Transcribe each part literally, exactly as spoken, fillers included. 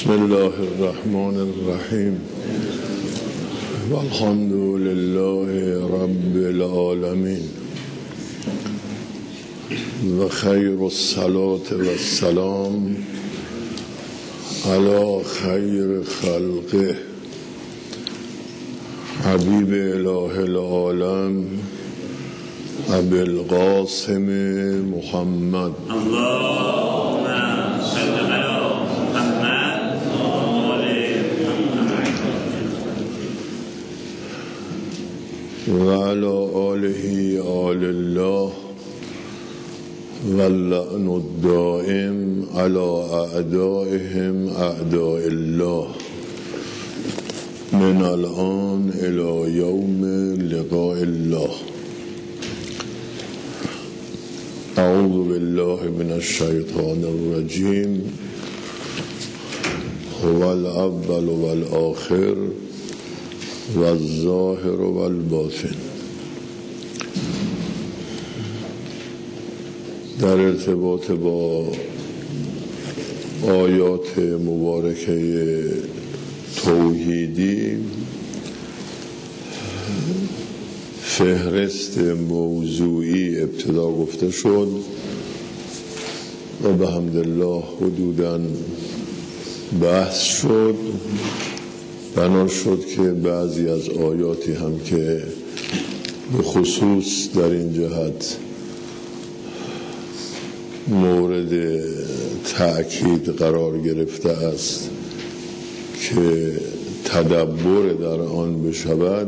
بسم الله الرحمن الرحیم والحمد لله رب العالمین و خیر الصلاة و السلام علی خیر خلقه حبیب اله العالم ابی القاسم محمد اللهم صل علی محمد و علی آله آل الله واللعن الدائم علی اعدائهم اعداء الله من الان الى یوم لقاء الله. اعوذ بالله من الشیطان الرجیم. هو الاول والآخر والظاهر والباطن. در ارتباط با آیات مبارکه توحیدی فهرست موضوعی ابتدا گفته شد و به حمدالله حدوداً بحث شد. بنا شد که بعضی از آیاتی هم که به خصوص در این جهت مورد تأکید قرار گرفته است که تدبر در آن بشود،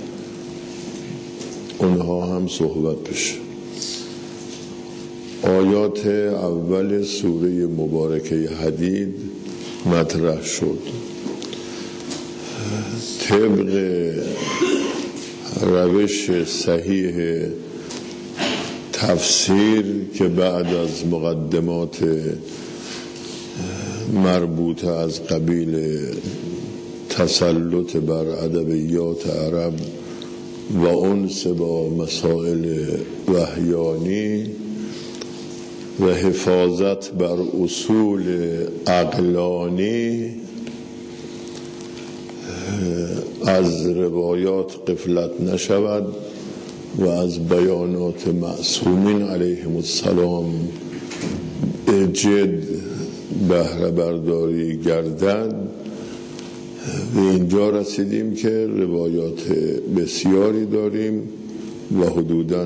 اونها هم صحبت بشه. آیات اول سوره مبارکه حدید مطرح شد. طبق روش صحیح تفسیر که بعد از مقدمات مربوطه از قبیل تسلط بر ادبیات عرب و انس با مسائل وحیانی و حفاظت بر اصول عقلانی از روایات غفلت نشود و از بیانات معصومین علیهم السلام جد بهره برداری گردد. به اینجا رسیدیم که روایات بسیاری داریم و حدوداً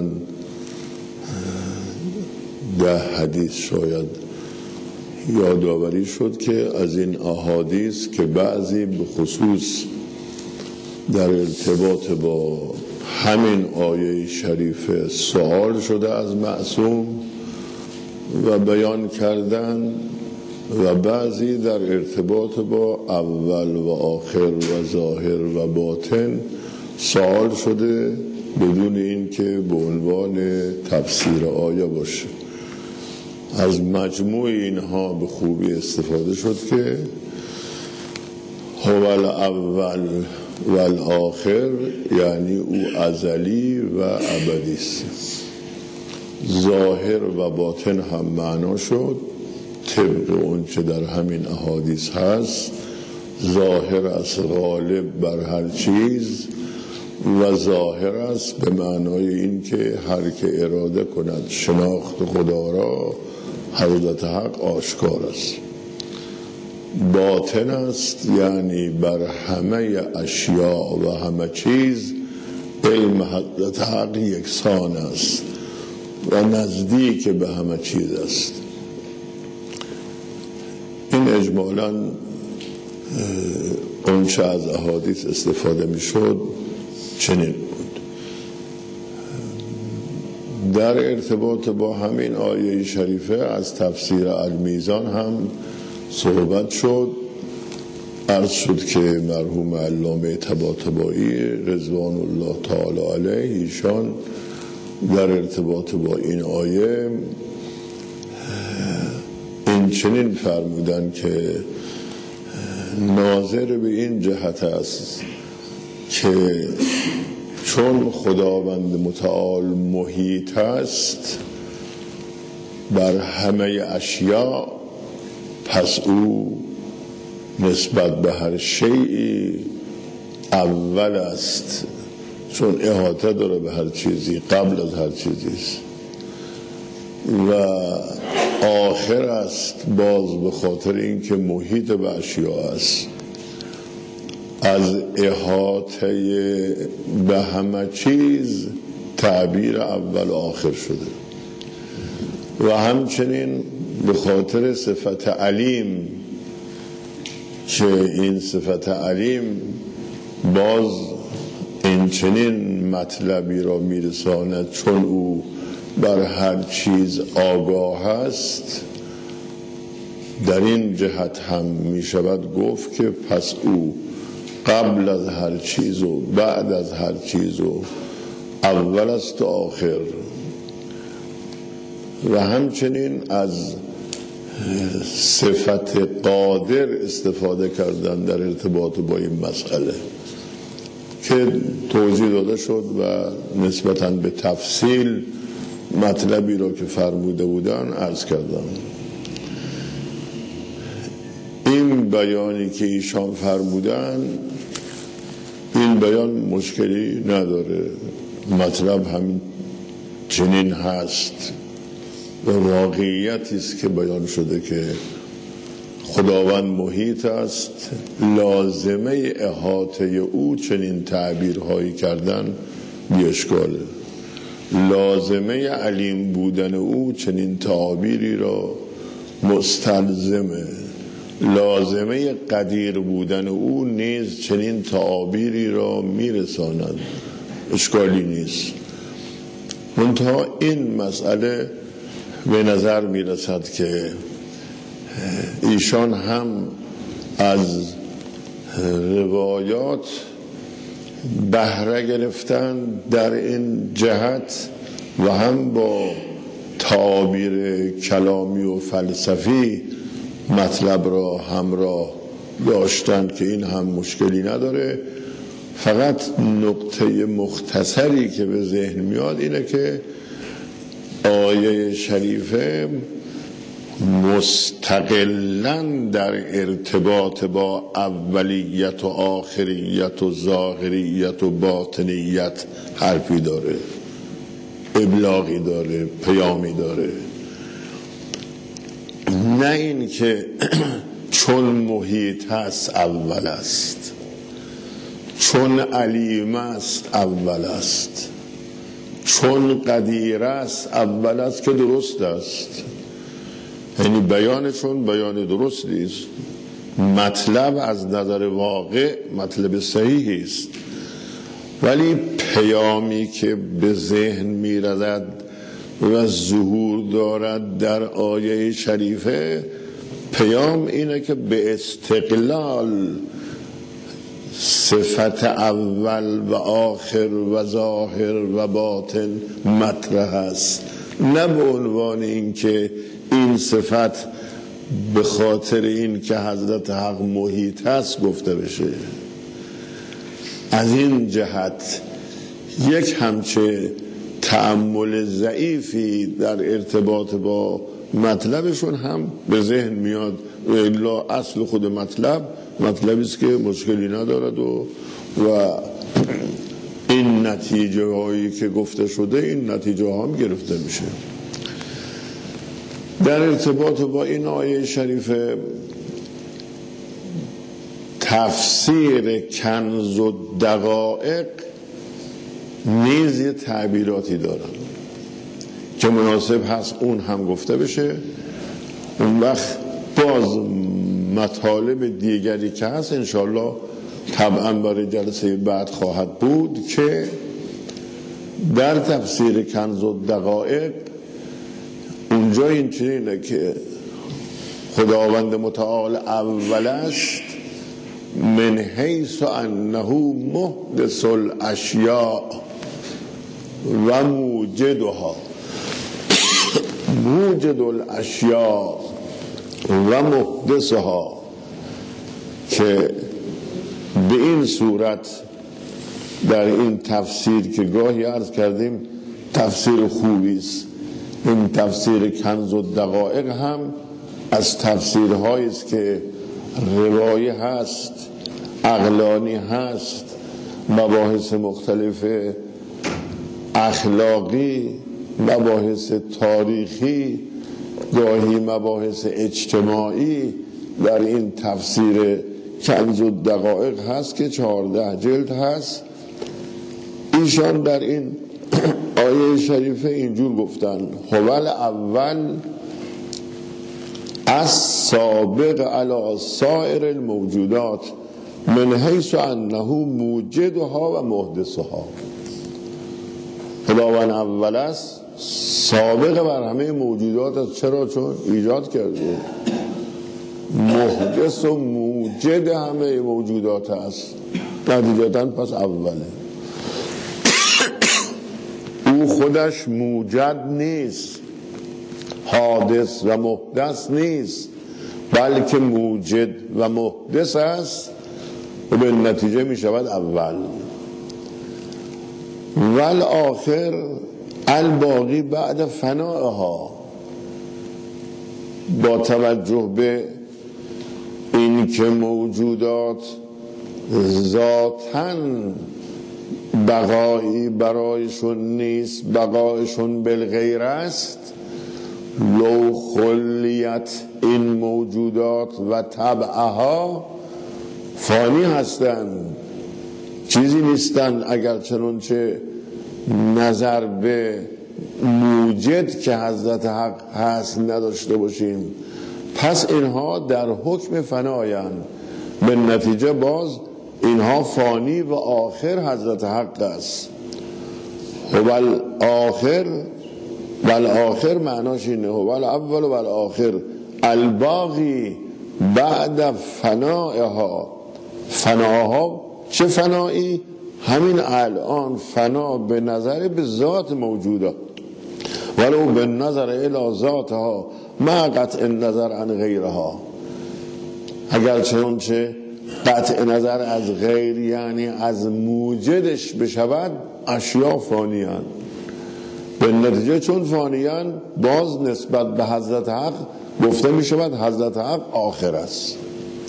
ده حدیث شاید یادآوری شد که از این احادیث که بعضی به خصوص در ارتباط با همین آیه شریف سوال شده از معصوم و بیان کردن و بعضی در ارتباط با اول و آخر و ظاهر و باطن سوال شده بدون این که به عنوان تفسیر آیه باشه. از مجموع اینها به خوبی استفاده شد که هو الاول و الاخر یعنی او ازلی و ابدی است. ظاهر و باطن هم معنا شد طبق اون چه در همین احادیث هست. ظاهر است غالب بر هر چیز و ظاهر است به معنای این که هر که اراده کند شناخت خدا را حضرت حق آشکار است. باطن است یعنی بر همه اشیاء و همه چیز علم حضرت حق یکسان است و نزدیک به همه چیز است. این اجمالاً اونچه از احادیث استفاده می شد چنین بود. در ارتباط با همین آیه شریفه از تفسیر المیزان هم صحبت شد. عرض شد که مرحوم علامه طباطبایی رضوان الله تعالی علیه ایشان در ارتباط با این آیه این چنین فرمودن که ناظر به این جهت است که چون خداوند متعال محیط است بر همه اشیاء، پس او نسبت به هر شیئی اول است، چون احاطه داره به هر چیزی، قبل از هر چیزی است، و آخر است باز به خاطر اینکه محیط به اشیاء است. از احاطه به همه چیز تعبیر اول و آخر شده و همچنین به خاطر صفت علیم که این صفت علیم باز این چنین مطلبی را میرساند چون او بر هر چیز آگاه است. در این جهت هم می شود گفت که پس او قبل از هر چیز و بعد از هر چیز و اول است و آخر. و همچنین از صفت قادر استفاده کردن در ارتباط با این مسئله که توضیح داده شد و نسبتاً به تفصیل مطلبی را که فرموده بودن عرض کردم. این بیانی که ایشان فرمودن، این بیان مشکلی نداره، مطلب هم چنین هست و واقعیتی است که بیان شده که خداوند محیط است، لازمه احاطه او چنین تعبیرهایی کردن بی اشکاله، لازمه علیم بودن او چنین تعابیری را مستلزمه، لازمه قدیر بودن او نیز چنین تعابیری را میرساند، اشکالی نیست. منتها این مسئله به نظر میرسد که ایشان هم از روایات بهره گرفتن در این جهت و هم با تعابیر کلامی و فلسفی مطلب را همراه داشتن که این هم مشکلی نداره. فقط نقطه مختصری که به ذهن میاد اینه که آیه شریفه مستقلاً در ارتباط با اولیت و آخریت و ظاهریت و باطنیت حرفی داره، ابلاغی داره، پیامی داره. نه این که چون محیط هست اول است، چون علیم است اول است، چون قدیر است اول است، که درست است، یعنی بیان چون بیان درست نیست، مطلب از نظر واقع مطلب صحیحی است، ولی پیامی که به ذهن می‌رسد و ظهور دارد در آیه شریفه، پیام اینه که به استقلال صفت اول و آخر و ظاهر و باطن مطرح است، نه به عنوان اینکه این صفت به خاطر این که حضرت حق محیط هست گفته بشه. از این جهت یک همچه تأمل ضعیفی در ارتباط با مطلبشون هم به ذهن میاد و الا اصل خود مطلب مطلبی است که مشکلی ندارد و و این نتیجه هایی که گفته شده این نتیجه ها هم گرفته میشه. در ارتباط با این آیه شریفه تفسیر کنز و دقایق نیز یه تعبیراتی دارن که مناسب هست اون هم گفته بشه. اون وقت باز مطالب دیگری که هست انشالله طبعا برای جلسه بعد خواهد بود که در تفسیر کنز و دقایق اونجا این چنینه که خداوند متعال اول است من حیث انه محدث الاشیاء و موجدها، موجد الاشیاء و محدثها، که به این صورت در این تفسیر که گاهی عرض کردیم تفسیر خوبی است، این تفسیر کنز و دقایق هم از تفسیرهایی است که روایی هست، عقلانی هست، مباحث مختلف اخلاقی، مباحث تاریخی، گاهی مباحث اجتماعی در این تفسیر کنز الدقایق هست که چهارده جلد هست. ایشان در این آیه شریفه اینجور گفتن: هوال اول از سابق علی سایر الموجودات من حیث انه موجدها و محدثها. خداوند اول است، سابق بر همه موجودات است. چرا؟ چون ایجاد کرده. محدث و موجد همه موجودات است، نتیجتاً پس اوله. او خودش موجد نیست، حادث و محدث نیست، بلکه موجد و محدث است و به نتیجه می شود اول. والآخر الباقی بعد فنائها. با توجه به این که موجودات ذاتاً بقایی برایشون نیست، بقایشون بالغیر است، لو خلیت این موجودات و طبعها فانی هستند، چیزی نیستند اگر چنانچه نظر به موجد که حضرت حق هست نداشته باشیم. پس اینها در حکم فنایند، به نتیجه باز اینها فانی و آخر حضرت حق است. هوال آخر والآخر معناش اینه: هوال اول و والآخر الباقی بعد فنائها. فناها چه فنایی؟ همین الان فنا به نظر به ذات موجوده، ولو به نظر الی ذاتها ما قطع نظر عن غیرها. اگر چنانچه قطع نظر از غیر یعنی از موجدش بشود، اشیا فانیان. به نتیجه چون فانیان، باز نسبت به حضرت حق گفته می شود حضرت حق آخر است.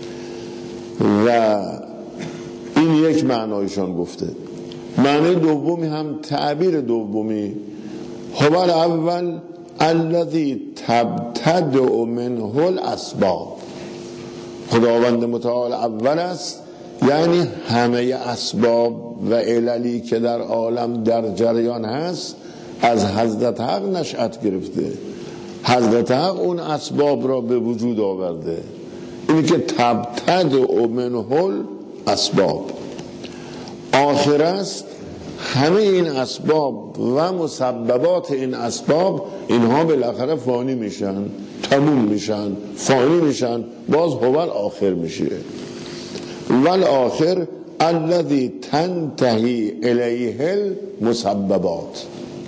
و این یک معنایشان گفته. معنی دومی هم تعبیر دومی: هوال اول الذی تبتدع منه الاسباب. خداوند متعال اول است، یعنی همه اسباب و عللی که در عالم در جریان هست از حضرت حق نشأت گرفته. حضرت حق اون اسباب را به وجود آورده. اینی که تبتدع منه الاسباب. آخر است، همه این اسباب و مسببات این اسباب اینها بالاخره فانی میشن، تموم میشن، فانی میشن، باز هوال آخر میشه. والآخر الذی تنتهی الیه المسببات.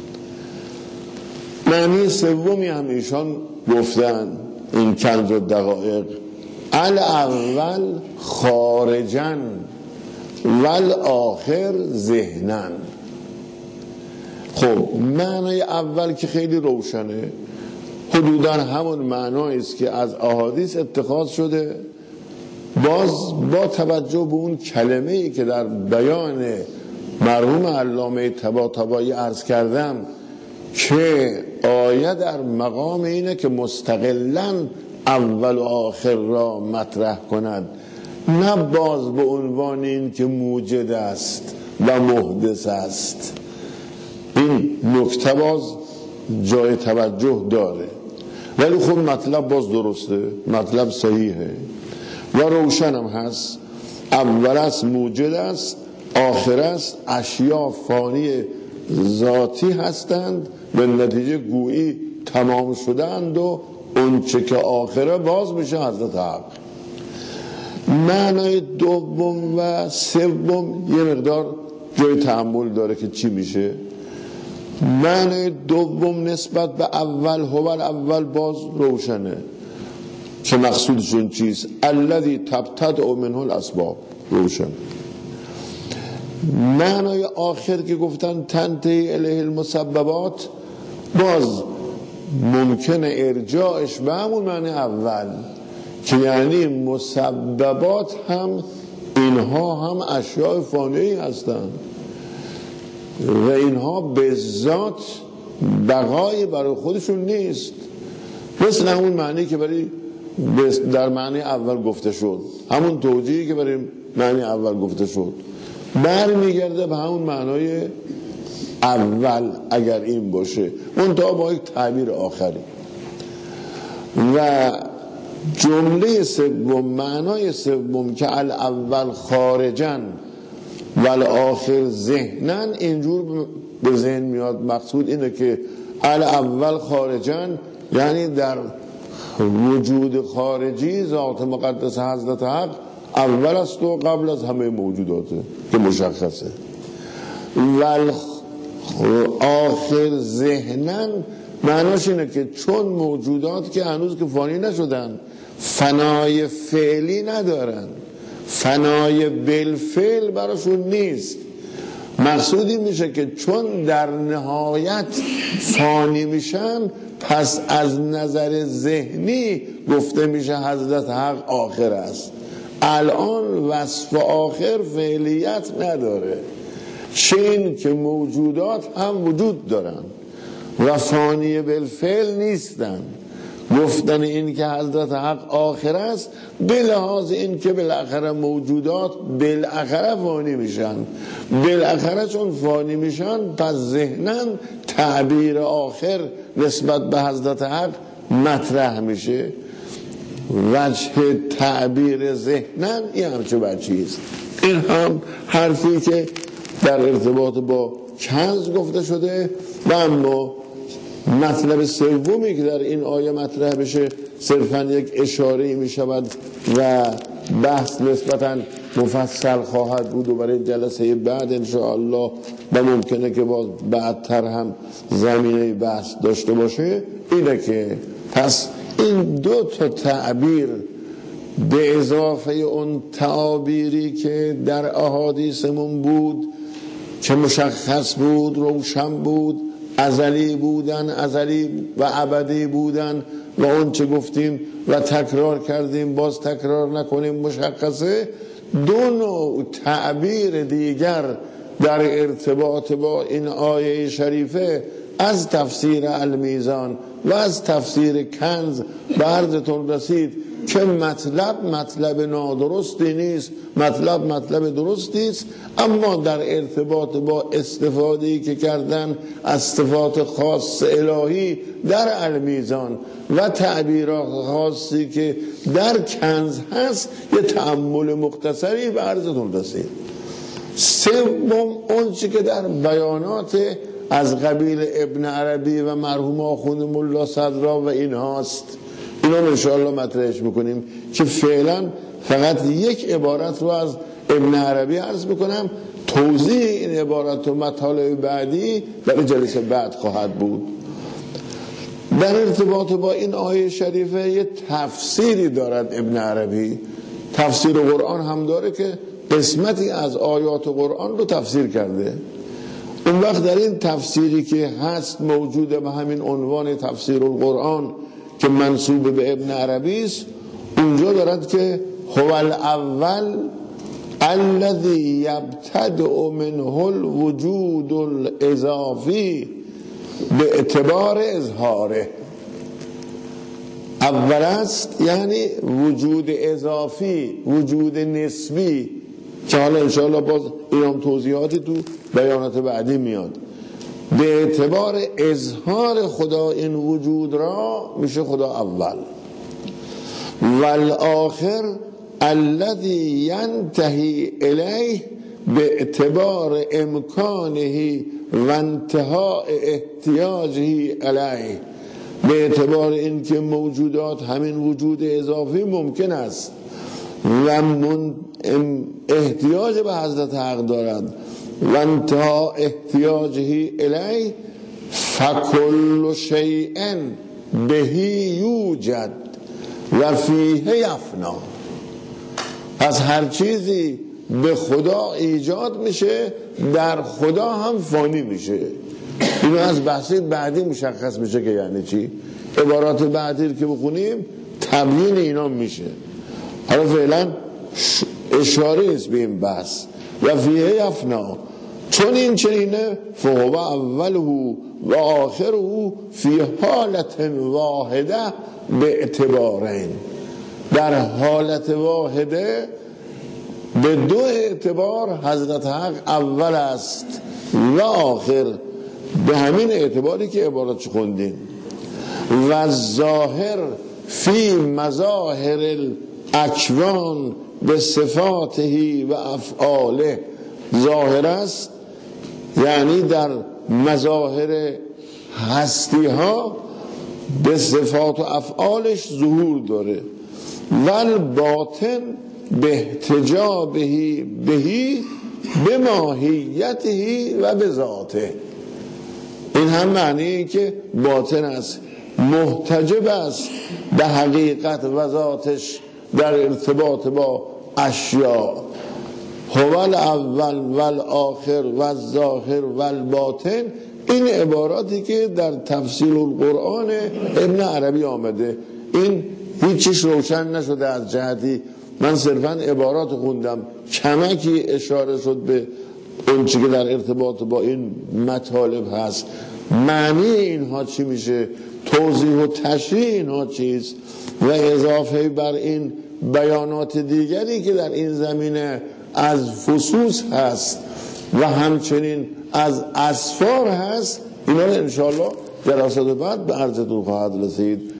معنی سومی هم ایشان گفتن این کنز الدقایق: الاول خارجا والآخر ذهنا. خب معنی اول که خیلی روشنه، حدوداً همون معنی است که از احادیث اتخاذ شده. باز با توجه به اون کلمه‌ای که در بیان مرحوم علامه طباطبایی عرض کردم که آیه در مقام اینه که مستقلاً اول و آخر را مطرح کند، نه باز به عنوان این که موجد است و محدث است. این نکته باز جای توجه داره، ولی خب مطلب باز درسته، مطلب صحیحه و روشن هم هست. اول است موجد است، آخر است اشیا فانی ذاتی هستند، به نتیجه گویی تمام شدند و اون چه که آخره باز میشه حضرت حق. معنای دوم و سوم یه مقدار جای تأمل داره که چی میشه. معنای دوم نسبت به اول، هوال اول، باز روشنه که مقصودشون چیست: الذی تبتدع منه الاسباب، روشن. معنای آخر که گفتن تنتهی الیه المسببات، باز ممکنه ارجاعش به همون معنی اول، که یعنی مسببات هم اینها هم اشیاء فانی هستند و اینها به ذات بقای برای خودشون نیست، مثل همون معنی که برای در معنی اول گفته شد، همون توجیهی که برای معنی اول گفته شد برمیگرده به همون معنای اول اگر این باشه، منتها با یک تعبیر آخری. و جمله سوم، معنای سوم که الاول خارجن و الاخر ذهنن، اینجور به ذهن میاد. مقصود اینه که الاول خارجن یعنی در وجود خارجی ذات مقدس حضرت حق اول است و قبل از همه موجوداته که مشخصه. و آخر ذهنن معناش اینه که چون موجودات که هنوز که فانی نشدن فنای فعلی ندارن، فنای بالفعل براشون نیست. مقصودی میشه که چون در نهایت فانی میشن، پس از نظر ذهنی گفته میشه حضرت حق آخر است. الان وصف آخر فعلیت نداره، چه این که موجودات هم وجود دارن و فانی بالفعل نیستن. گفتن این که حضرت حق آخر است به لحاظ این که بالاخره موجودات بالاخره فانی میشن، بالاخره چون فانی میشن پس ذهناً تعبیر آخر نسبت به حضرت حق مطرح میشه. وجه تعبیر ذهناً این همچه وجهیست. این هم حرفی که در ارتباط با کنز گفته شده. و اما مطلب سومی که در این آیه مطرح بشه صرفاً یک اشاره می شود و بحث نسبتاً مفصل خواهد بود و برای جلسه بعد انشاءالله و ممکنه که باز بعدتر هم زمینه بحث داشته باشه، اینه که پس این دو تا تعبیر به اضافه اون تعابیری که در احادیثمون بود که مشخص بود، روشن بود، ازلی بودن، ازلی و ابدی بودن و اون چه گفتیم و تکرار کردیم باز تکرار نکنیم مشخصه. دو نوع تعبیر دیگر در ارتباط با این آیه شریفه از تفسیر المیزان و از تفسیر کنز به عرضتون رسید که مطلب مطلب نادرستی نیست، مطلب مطلب درستی است، اما در ارتباط با استفاده‌ای که کردن از صفات خاص الهی در المیزان و تعبیرات خاصی که در کنز هست یه تأمل مختصری به عرضتون رسید. سوم اون چی که در بیانات از قبیل ابن عربی و مرحوم آخوند ملا صدرا و این هاست، اینا انشاءالله مطرحش میکنیم که فعلا فقط یک عبارت رو از ابن عربی عرض میکنم. توضیح این عبارت و مطالب بعدی در جلسه بعد خواهد بود. در ارتباط با این آیه شریفه یه تفسیری دارد ابن عربی، تفسیر قرآن هم داره که قسمتی از آیات قرآن رو تفسیر کرده. اون وقت در این تفسیری که هست موجوده به همین عنوان تفسیر القرآن که منسوب به ابن عربی است، اونجا دارد که هو الاول الذی یبتدع منه الوجود الاضافی به اعتبار اظهاره. اول است یعنی وجود اضافی، وجود نسبی که حالا انشاءالله باز اینام توضیحاتی تو بیانات بعدی میاد. به اعتبار اظهار خدا این وجود را میشه خدا اول. والآخر الذی ینتهی الیه به اعتبار امکانه و انتهاء احتیاجه الیه، به اعتبار اینکه موجودات همین وجود اضافی ممکن است و من احتیاج به حضرت حق دارد و انتها احتیاجه الی فکل شیء بهی یوجد و فیه یفنا. پس هر چیزی به خدا ایجاد میشه در خدا هم فانی میشه. اینو از بحثی بعدی مشخص میشه که یعنی چی. عبارات بعدی که بخونیم تبیین اینا میشه. حالا فعلا اشاره است به این بحث. و فیه یفنا، چون این چنینه فهو اوله و آخره فی حالت واحده به اعتبارین، در حالت واحده به دو اعتبار حضرت حق اول است و آخر، به همین اعتباری که عبارت خوندیم. و ظاهر فی مظاهر الاکوان به صفاته و افعاله، ظاهر است یعنی در مظاهر هستی ها به صفات و افعالش ظهور داره. ول باطن به احتجابه بهی به ماهیته و به ذاته، این هم معنی که باطن است، محتجب است به حقیقت و ذاتش در ارتباط با اشیاء. هو الاول والآخر والظاهر والباطن، این عباراتی که در تفسیر القرآن ابن عربی آمده، این هیچیش روشن نشده از جهتی من صرفا عبارات خوندم، کمکی اشاره شد به اون چی که در ارتباط با این مطالب هست. معنی اینها چی میشه، توضیح و تشریح اینها چیست، و اضافه بر این بیانات دیگری که در این زمینه از فصوص هست و همچنین از اسفار هست، اینا رو انشاءالله در دراسات بعد به عرضتون خواهد رسید.